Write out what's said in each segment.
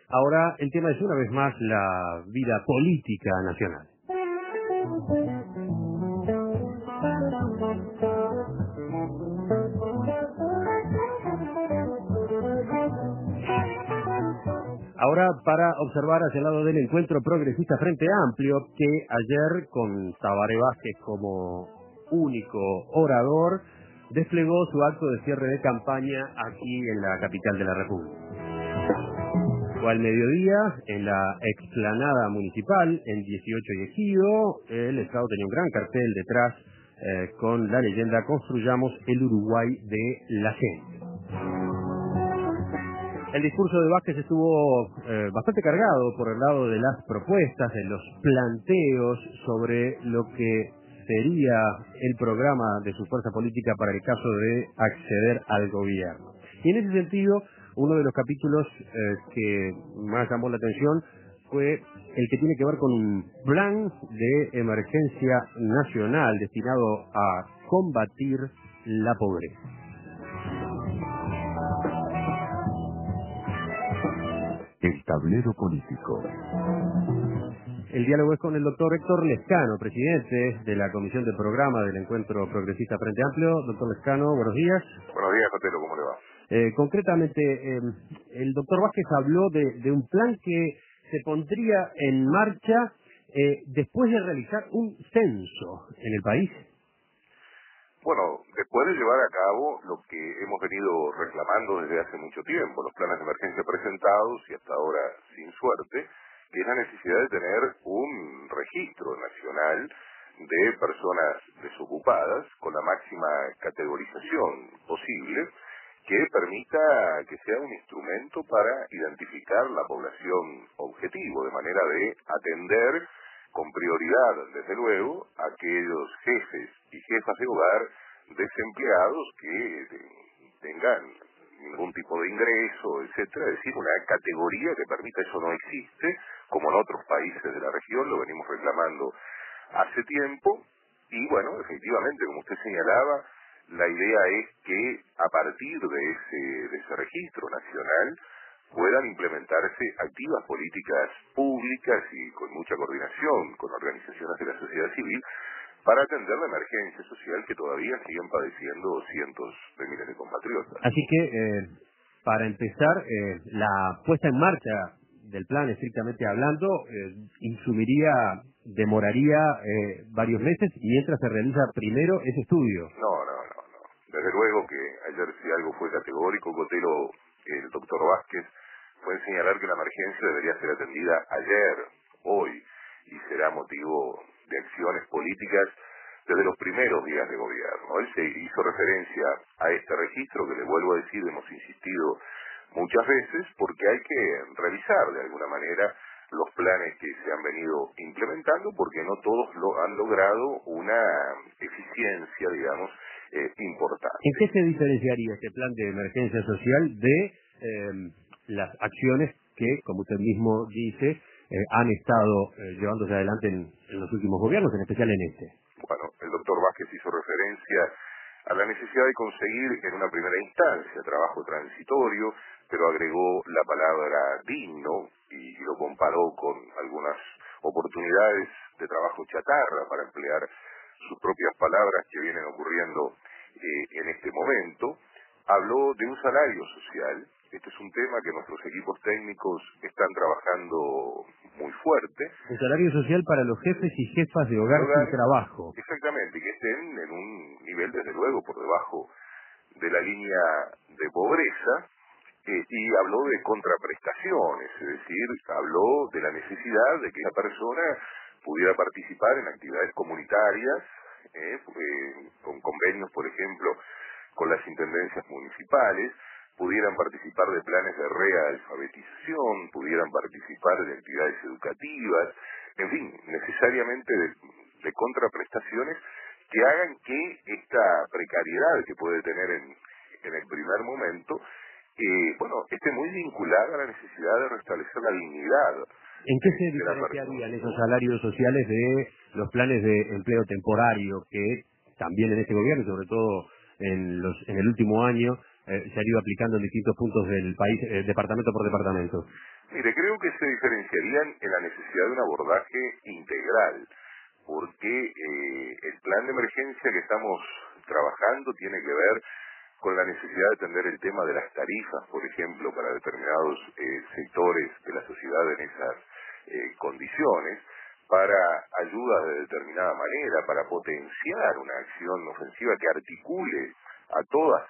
Ahora el tema es una vez más la vida política nacional. Ahora para observar hacia el lado del encuentro progresista Frente Amplio, que ayer con Tabaré Vázquez como único orador, desplegó su acto de cierre de campaña aquí en la capital de la República. Fue al mediodía, en la explanada municipal, en 18 y Ejido. El Estado tenía un gran cartel detrás con la leyenda "Construyamos el Uruguay de la gente". El discurso de Vázquez estuvo bastante cargado por el lado de las propuestas, de los planteos sobre lo que sería el programa de su fuerza política para el caso de acceder al gobierno. Y en ese sentido, uno de los capítulos que más llamó la atención fue el que tiene que ver con un plan de emergencia nacional destinado a combatir la pobreza. El tablero político. El diálogo es con el doctor Héctor Lescano, presidente de la Comisión de Programa del Encuentro Progresista Frente Amplio. Doctor Lescano, buenos días. Buenos días, Jotelo, ¿cómo le va? Concretamente, el doctor Vázquez habló de un plan que se pondría en marcha después de realizar un censo en el país. Bueno, después de llevar a cabo lo que hemos venido reclamando desde hace mucho tiempo, los planes de emergencia presentados y hasta ahora sin suerte, que es la necesidad de tener un registro nacional de personas desocupadas con la máxima categorización posible, que permita que sea un instrumento para identificar la población objetivo, de manera de atender con prioridad, desde luego, a aquellos jefes y jefas de hogar desempleados que tengan ningún tipo de ingreso, etcétera, es decir, una categoría que permita. Eso no existe, como en otros países de la región, lo venimos reclamando hace tiempo, y bueno, efectivamente, como usted señalaba, la idea es que a partir de ese registro nacional puedan implementarse activas políticas públicas y con mucha coordinación con organizaciones de la sociedad civil para atender la emergencia social que todavía siguen padeciendo cientos de miles de compatriotas. Así que, para empezar, la puesta en marcha del plan, estrictamente hablando, demoraría varios meses mientras se realiza primero ese estudio. No. Desde luego que ayer, si algo fue categórico, Cotelo, el doctor Vázquez, fue en señalar que la emergencia debería ser atendida ayer, hoy, y será motivo de acciones políticas desde los primeros días de gobierno. Él se hizo referencia a este registro, que le vuelvo a decir, hemos insistido muchas veces, porque hay que revisar de alguna manera los planes que se han venido implementando, porque no todos han logrado una eficiencia, digamos, importante. ¿En qué se diferenciaría este plan de emergencia social de las acciones que, como usted mismo dice, han estado llevándose adelante en los últimos gobiernos, en especial en este? Bueno, el doctor Vázquez hizo referencia a la necesidad de conseguir en una primera instancia trabajo transitorio, pero agregó la palabra digno y lo comparó con algunas oportunidades de trabajo chatarra, para emplear sus propias palabras, que vienen ocurriendo en este momento. Habló de un salario social. Este es un tema que nuestros equipos técnicos están trabajando muy fuerte. Un salario social para los jefes y jefas de hogar sin trabajo. Exactamente, que estén en un nivel, desde luego, por debajo de la línea de pobreza, y habló de contraprestaciones, es decir, habló de la necesidad de que esa persona pudiera participar en actividades comunitarias, con convenios, por ejemplo, con las intendencias municipales, pudieran participar de planes de realfabetización, pudieran participar de actividades educativas, en fin, necesariamente de contraprestaciones que hagan que esta precariedad que puede tener en el primer momento, esté muy vinculada a la necesidad de restablecer la dignidad. ¿En qué se diferenciarían esos salarios sociales de los planes de empleo temporario que también en este gobierno, sobre todo en el último año, se han ido aplicando en distintos puntos del país, departamento por departamento? Mire, creo que se diferenciarían en la necesidad de un abordaje integral, porque el plan de emergencia que estamos trabajando tiene que ver con la necesidad de atender el tema de las tarifas, por ejemplo, para determinados sectores de la sociedad en esas condiciones, para ayudas de determinada manera, para potenciar una acción ofensiva que articule a todas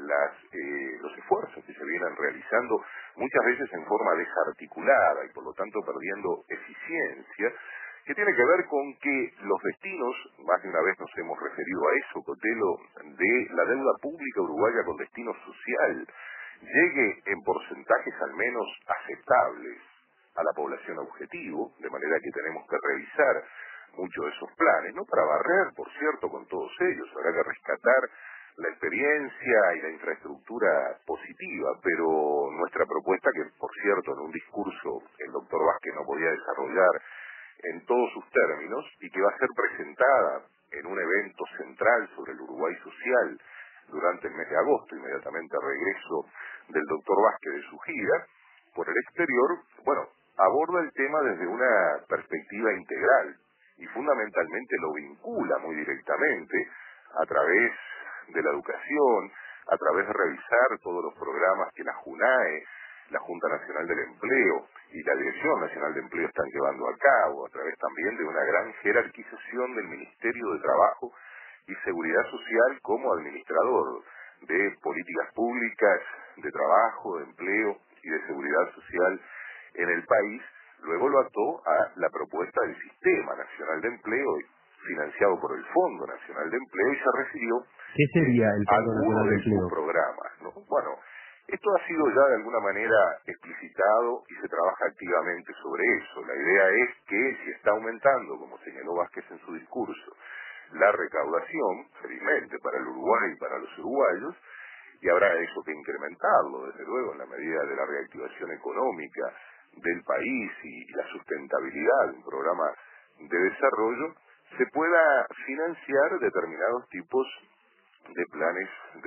los esfuerzos que se vienen realizando, muchas veces en forma desarticulada y por lo tanto perdiendo eficiencia, que tiene que ver con que los destinos, más de una vez nos hemos referido a eso, Cotelo, de la deuda pública uruguaya con destino social, llegue en porcentajes al menos aceptables a la población objetivo, de manera que tenemos que revisar muchos de esos planes, no para barrer, por cierto, con todos ellos, habrá que rescatar la experiencia y la infraestructura positiva, pero nuestra propuesta, que por cierto en un discurso el doctor Vázquez no podía desarrollar en todos sus términos, y que va a ser presentada en un evento central sobre el Uruguay social durante el mes de agosto, inmediatamente al regreso del doctor Vázquez de su gira por el exterior, bueno, aborda el tema desde una perspectiva integral y fundamentalmente lo vincula muy directamente a través de la educación, a través de revisar todos los programas que la JUNAE, la Junta Nacional del Empleo y la Dirección Nacional de Empleo están llevando a cabo, a través también de una gran jerarquización del Ministerio de Trabajo y Seguridad Social como administrador de políticas públicas de trabajo, de empleo y de seguridad social en el país. Luego lo ató a la propuesta del Sistema Nacional de Empleo financiado por el Fondo Nacional de Empleo y se refirió ¿Qué sería el a Fondo alguno Nacional de de sus Empleo? programas, ¿no? Bueno, esto ha sido ya de alguna manera explicitado y se trabaja activamente sobre eso. La idea es que si está aumentando, como señaló Vázquez en su discurso, la recaudación, felizmente para el Uruguay y para los uruguayos, y habrá eso que incrementarlo, desde luego, en la medida de la reactivación económica del país y la sustentabilidad de un programa de desarrollo, se pueda financiar determinados tipos de planes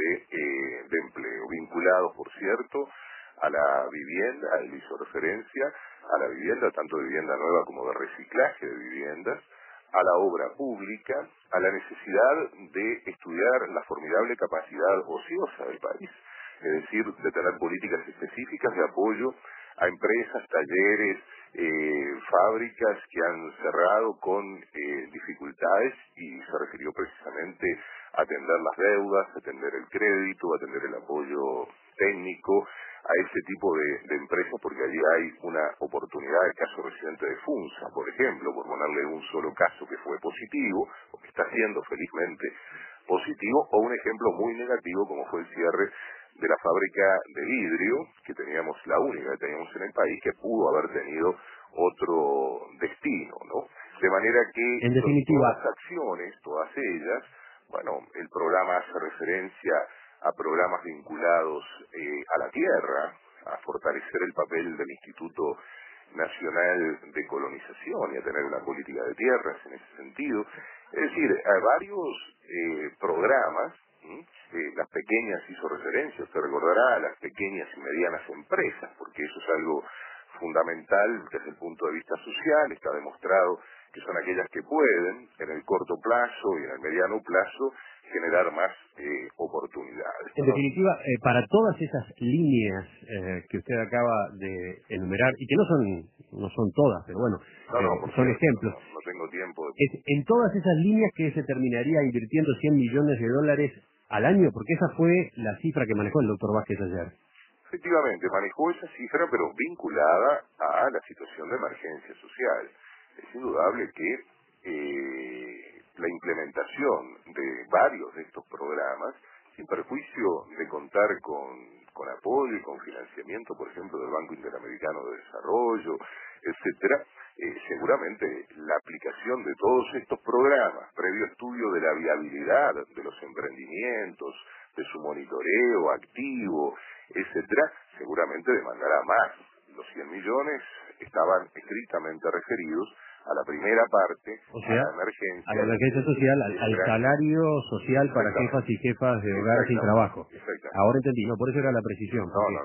de empleo, vinculados, por cierto, a la vivienda. Él hizo referencia a la vivienda, tanto de vivienda nueva como de reciclaje de viviendas, a la obra pública, a la necesidad de estudiar la formidable capacidad ociosa del país, es decir, de tener políticas específicas de apoyo a empresas, talleres, fábricas que han cerrado con dificultades, y se refirió precisamente a atender las deudas, atender el crédito, atender el apoyo técnico a ese tipo de empresas, porque allí hay una oportunidad. El caso reciente de FUNSA, por ejemplo, por ponerle un solo caso que fue positivo, o que está siendo felizmente positivo, o un ejemplo muy negativo como fue el cierre de la fábrica de vidrio, que teníamos, la única que teníamos en el país, que pudo haber tenido otro destino, ¿no? De manera que En definitiva, todas las acciones, todas ellas, bueno, el programa hace referencia a programas vinculados a la tierra, a fortalecer el papel del Instituto Nacional de Colonización y a tener una política de tierras en ese sentido. Es decir, a varios programas. Las pequeñas, hizo referencia, usted recordará, a las pequeñas y medianas empresas, porque eso es algo fundamental desde el punto de vista social. Está demostrado que son aquellas que pueden, en el corto plazo y en el mediano plazo, generar más oportunidades. en definitiva, para todas esas líneas que usted acaba de enumerar, y que no son todas, pero bueno, Por son cierto, ejemplos, no tengo tiempo de... en todas esas líneas que se terminaría invirtiendo 100 millones de dólares al año, porque esa fue la cifra que manejó el doctor Vázquez ayer. Efectivamente, manejó esa cifra, pero vinculada a la situación de emergencia social. Es indudable que la implementación de varios de estos programas, sin perjuicio de contar con apoyo y con financiamiento, por ejemplo, del Banco Interamericano de Desarrollo, etcétera, seguramente la aplicación de todos estos programas, previo estudio de la viabilidad de los emprendimientos, de su monitoreo activo, etcétera, seguramente demandará más. Los 100 millones estaban estrictamente referidos a la primera parte, O sea, a la emergencia, social, al salario social para jefas y jefas de hogar sin trabajo. Exactamente. Ahora entendí, no, por eso era la precisión. No.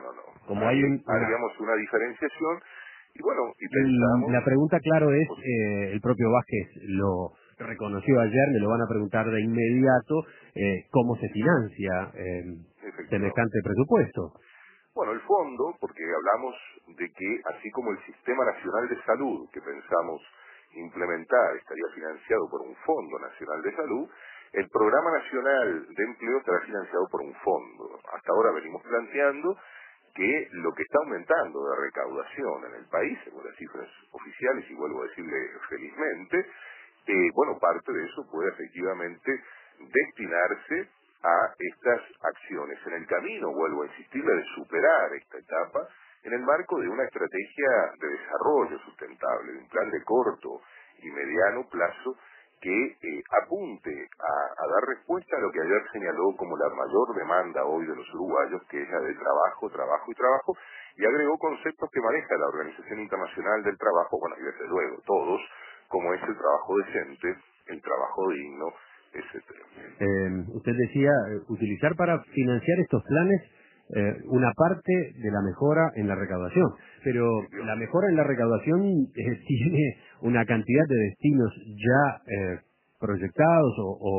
como hay haríamos una diferenciación y bueno, y pensamos... La pregunta, claro, es, el propio Vázquez lo reconoció ayer, me lo van a preguntar de inmediato, ¿cómo se financia semejante presupuesto? Bueno, el fondo, porque hablamos de que así como el Sistema Nacional de Salud que pensamos implementar estaría financiado por un Fondo Nacional de Salud, el Programa Nacional de Empleo estará financiado por un fondo. Hasta ahora venimos planteando que lo que está aumentando de recaudación en el país, según las cifras oficiales, y vuelvo a decirle felizmente, bueno, parte de eso puede efectivamente destinarse a estas acciones. En el camino, vuelvo a insistirle, de superar esta etapa en el marco de una estrategia de desarrollo sustentable, de un plan de corto y mediano plazo que apunte a dar respuesta a lo que ayer señaló como la mayor demanda hoy de los uruguayos, que es la de trabajo, trabajo y trabajo, y agregó conceptos que maneja la Organización Internacional del Trabajo, bueno, y desde luego todos, como es el trabajo decente, el trabajo digno, etcétera. Usted decía, utilizar para financiar estos planes una parte de la mejora en la recaudación, pero la mejora en la recaudación tiene una cantidad de destinos ya proyectados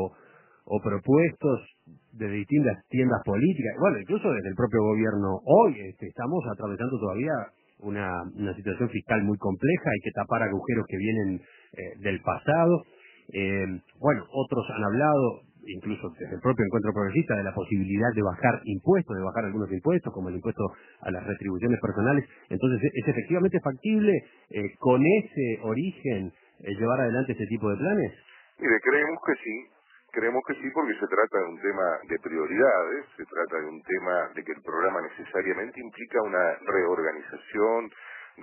o propuestos de distintas tiendas políticas, bueno, incluso desde el propio gobierno. Hoy estamos atravesando todavía una situación fiscal muy compleja, hay que tapar agujeros que vienen del pasado. Bueno, otros han hablado, incluso desde el propio Encuentro Progresista, de la posibilidad de bajar impuestos, de bajar algunos impuestos, como el impuesto a las retribuciones personales. Entonces, ¿es efectivamente factible con ese origen llevar adelante ese tipo de planes? Mire, creemos que sí porque se trata de un tema de prioridades, se trata de un tema de que el programa necesariamente implica una reorganización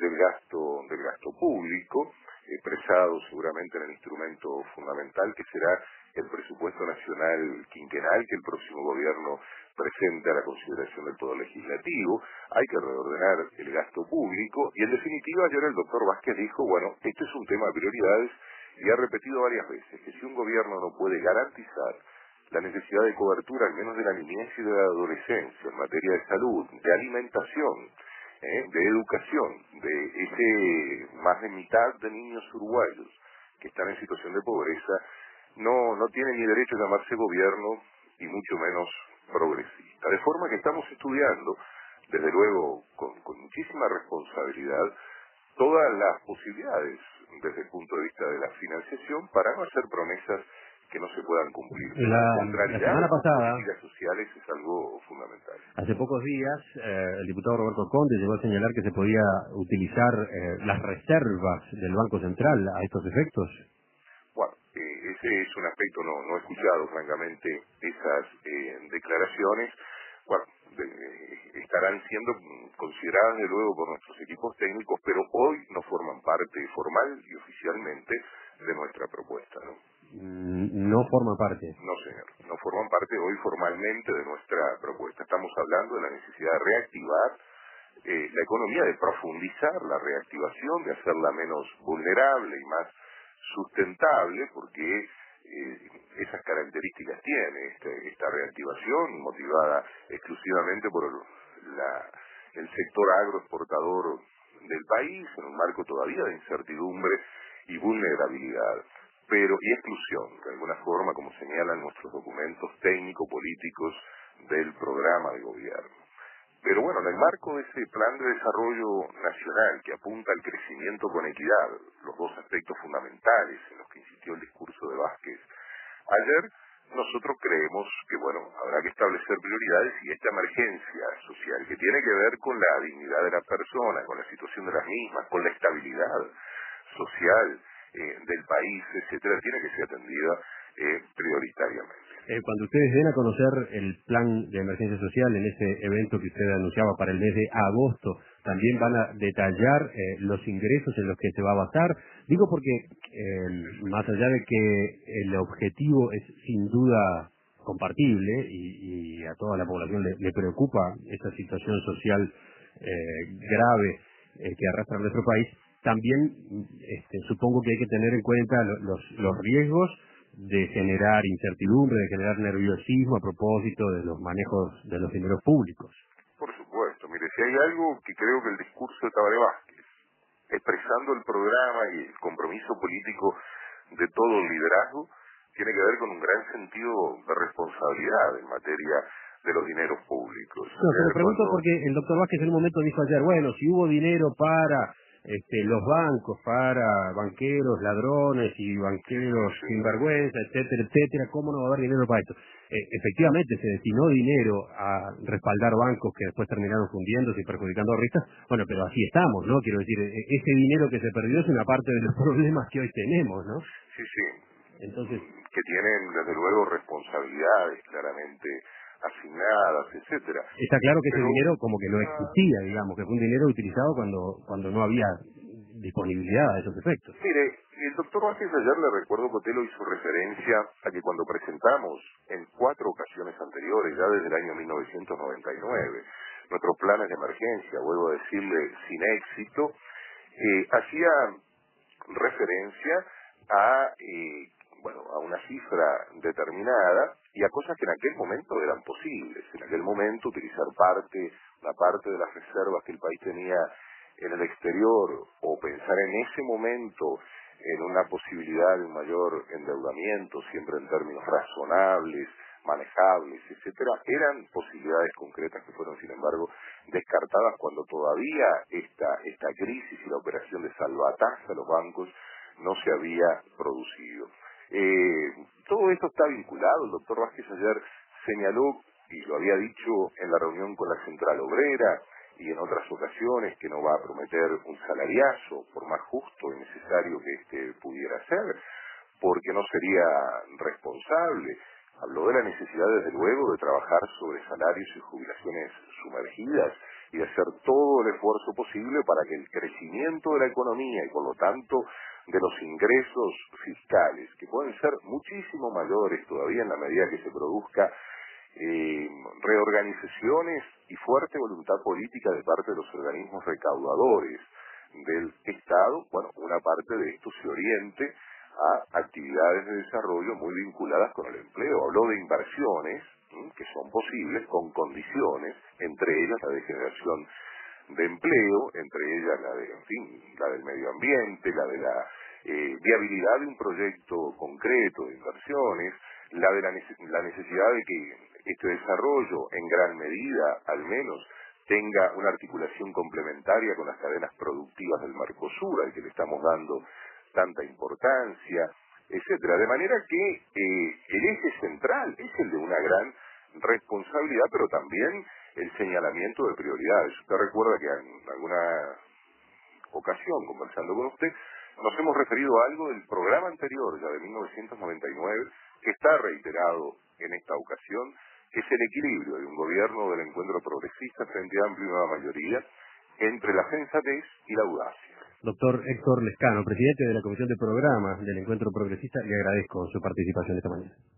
del gasto público, expresado seguramente en el instrumento fundamental que será el presupuesto nacional quinquenal que el próximo gobierno presente a la consideración del Poder Legislativo. Hay que reordenar el gasto público y en definitiva ayer el doctor Vázquez dijo, bueno, este es un tema de prioridades y ha repetido varias veces que si un gobierno no puede garantizar la necesidad de cobertura al menos de la niñez y de la adolescencia en materia de salud, de alimentación, de educación, de ese más de mitad de niños uruguayos que están en situación de pobreza, no tiene ni derecho a llamarse gobierno y mucho menos progresista. De forma que estamos estudiando, desde luego con muchísima responsabilidad, todas las posibilidades desde el punto de vista de la financiación para no hacer promesas que no se puedan cumplir. La semana pasada, políticas sociales es algo fundamental. Hace pocos días, el diputado Roberto Conde llegó a señalar que se podía utilizar las reservas del Banco Central a estos efectos. Bueno, ese es un aspecto, no he escuchado francamente esas declaraciones. Bueno, estarán siendo consideradas de luego por nuestros equipos técnicos, pero hoy no forman parte formal y oficialmente de nuestra propuesta, ¿no? No forma parte. No, señor, no forman parte hoy formalmente de nuestra propuesta. Estamos hablando de la necesidad de reactivar la economía, de profundizar la reactivación, de hacerla menos vulnerable y más sustentable, porque esas características tiene esta reactivación, motivada exclusivamente por el sector agroexportador del país, en un marco todavía de incertidumbre y vulnerabilidad, y exclusión, de alguna forma, como señalan nuestros documentos técnico-políticos del programa de gobierno. Pero bueno, en el marco de ese plan de desarrollo nacional que apunta al crecimiento con equidad, los dos aspectos fundamentales en los que insistió el discurso de Vázquez ayer, nosotros creemos que, bueno, habrá que establecer prioridades y esta emergencia social que tiene que ver con la dignidad de la persona, con la situación de las mismas, con la estabilidad social del país, etcétera, tiene que ser atendida prioritariamente. Cuando ustedes den a conocer el plan de emergencia social en ese evento que usted anunciaba para el mes de agosto, ¿también van a detallar los ingresos en los que se va a basar? Digo porque, más allá de que el objetivo es sin duda compartible y a toda la población le preocupa esta situación social grave que arrastra nuestro país, también supongo que hay que tener en cuenta los riesgos de generar incertidumbre, de generar nerviosismo a propósito de los manejos de los dineros públicos. Por supuesto, mire, si hay algo que creo que el discurso de Tabaré Vázquez, expresando el programa y el compromiso político de todo el liderazgo, tiene que ver con un gran sentido de responsabilidad en materia de los dineros públicos. No, se lo pregunto porque el doctor Vázquez en un momento dijo ayer, bueno, si hubo dinero para los bancos, para banqueros, ladrones y banqueros sinvergüenza, etcétera, etcétera, ¿cómo no va a haber dinero para esto? Efectivamente, se destinó dinero a respaldar bancos que después terminaron fundiéndose y perjudicando a ristas, bueno, pero así estamos, ¿no? Quiero decir, ese dinero que se perdió es una parte de los problemas que hoy tenemos, ¿no? Sí, sí. Entonces, que tienen, desde luego, responsabilidades claramente asignadas, etcétera. está claro que ese Pero, dinero como que no existía, digamos, que fue un dinero utilizado cuando no había disponibilidad a esos efectos. mire, el doctor Vázquez ayer, le recuerdo, Cotelo, hizo referencia a que cuando presentamos en 4 ocasiones anteriores, ya desde el año 1999, nuestros planes de emergencia, vuelvo a decirle, sin éxito, hacía referencia a a una cifra determinada y a cosas que en aquel momento eran posibles. En aquel momento utilizar una parte de las reservas que el país tenía en el exterior, o pensar en ese momento en una posibilidad de un mayor endeudamiento, siempre en términos razonables, manejables, etcétera, eran posibilidades concretas que fueron, sin embargo, descartadas cuando todavía esta crisis y la operación de salvataje a los bancos no se había producido. Todo esto está vinculado. El doctor Vázquez ayer señaló, y lo había dicho en la reunión con la Central Obrera y en otras ocasiones, que no va a prometer un salariazo, por más justo y necesario que este pudiera ser, porque no sería responsable. Habló de la necesidad, desde luego, de trabajar sobre salarios y jubilaciones sumergidas y de hacer todo el esfuerzo posible para que el crecimiento de la economía y, por lo tanto, de los ingresos fiscales, que pueden ser muchísimo mayores todavía en la medida que se produzca reorganizaciones y fuerte voluntad política de parte de los organismos recaudadores del Estado, una parte de esto se oriente a actividades de desarrollo muy vinculadas con el empleo. Habló de inversiones que son posibles con condiciones, entre ellas la de generación de empleo, entre ellas la del medio ambiente, la de la viabilidad de un proyecto concreto de inversiones, la de la necesidad de que este desarrollo, en gran medida, al menos, tenga una articulación complementaria con las cadenas productivas del Mercosur, al que le estamos dando tanta importancia, etcétera. De manera que el eje central es el de una gran responsabilidad, pero también el señalamiento de prioridades. Usted recuerda que en alguna ocasión, conversando con usted, nos hemos referido a algo del programa anterior, ya de 1999, que está reiterado en esta ocasión, que es el equilibrio de un gobierno del encuentro progresista frente a amplia y nueva mayoría entre la sensatez y la audacia. Doctor Héctor Lescano, presidente de la Comisión de Programas del Encuentro Progresista, le agradezco su participación esta mañana.